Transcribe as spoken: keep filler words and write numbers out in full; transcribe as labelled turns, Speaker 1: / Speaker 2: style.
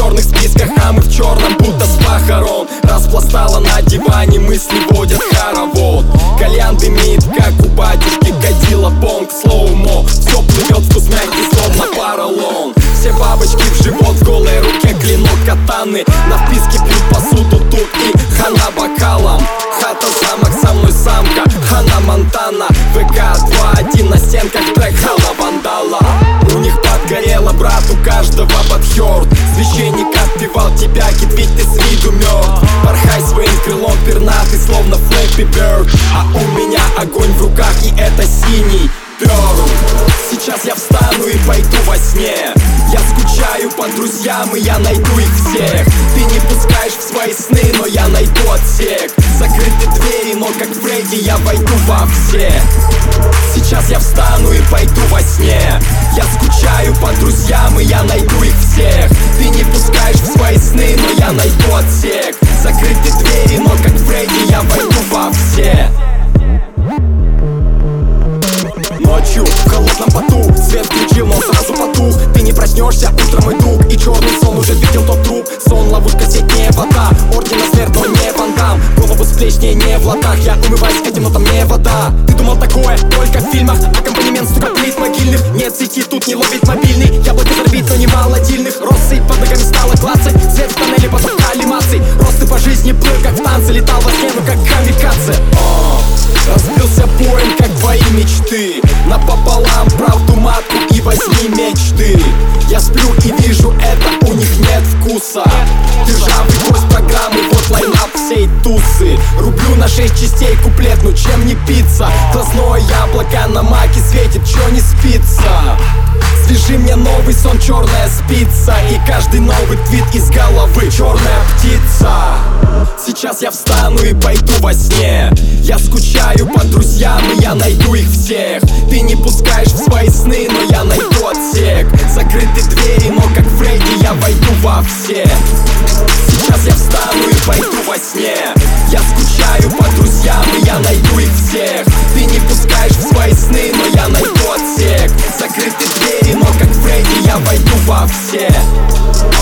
Speaker 1: черных списках, а мы в черном, будто с похорон. Распластала на диване, мысли водят хоровод. Кальян дымит, как у батюшки Кадила понг, слоумо. Все плывет вкусняки, словно поролон. Все бабочки в живот, в голой руке клинок катаны. На вписке пьют посуду тут и хана бокалом. Хата, замок, со мной самка, Хана Монтана. ВК два один на стенках, трек Хала Вандала. У них подгорело, брат, у каждого подхёрд. Священник отпевал тебя, кит, ведь ты с виду мертв. Порхай своим крылом пернатый, словно Флэппи Бёрд. А у меня огонь в руках, и это синий Пёрл. Сейчас я встану и пойду во сне. Я скучаю по друзьям, и я найду их всех. Ты не пускаешь в свои сны, но я найду отсек. Закрыты двери, но как Фредди я войду во все. Сейчас я встану и пойду во сне. Я скучаю по друзьям, и я найду их всех. Ты не пускаешь в свои сны, но я найду отсек. Закрыты двери, но как Фредди я войду во все. Ночью в холодном поту свет включил, но сразу потух. Ты не проснешься, утром мой друг. И черный сон уже видел тот труп. Сон, ловушка, сеть, не вода. Ордена смерть, но не Ван Дам. Голову с плеч, не, не в ладах. Я умываюсь этим, но там не вода. Ты думал такое только в фильмах. Аккомпанемент, сука, плит могильных. Нет сети, тут не ловит мобильный. Яблоко зарбит, но не молодильных. Россыпь под ногами стала клацать. Свет в тоннеле, поток калимаций. Росты по жизни плыл, как в танце. Летал во сне, ну как камикадзе. О, разбился Боинг, как твои мечты. Напополам правду матку и возьми мечты. Я сплю и вижу это, у них нет вкуса. Ты ржавый гость программы, вот лайнап всей тусы. Рублю на шесть частей куплет, ну чем не пицца. Глазное яблоко на маке светит, чё не спится. Свяжи мне новый сон, черная спица. И каждый новый твит из головы черная птица. Сейчас я встану и пойду во сне. Я скучаю по друзьям, и я найду их всех. Ты не пускаешь в свои сны, но я найду отсек. Закрыты двери, но как Фредди я войду во все. Сейчас я встану и пойду во сне. Я скучаю по друзьям, и я найду их всех. Ты не пускаешь в свои сны, но я найду отсек. Закрыты двери, но как Фредди я войду во все.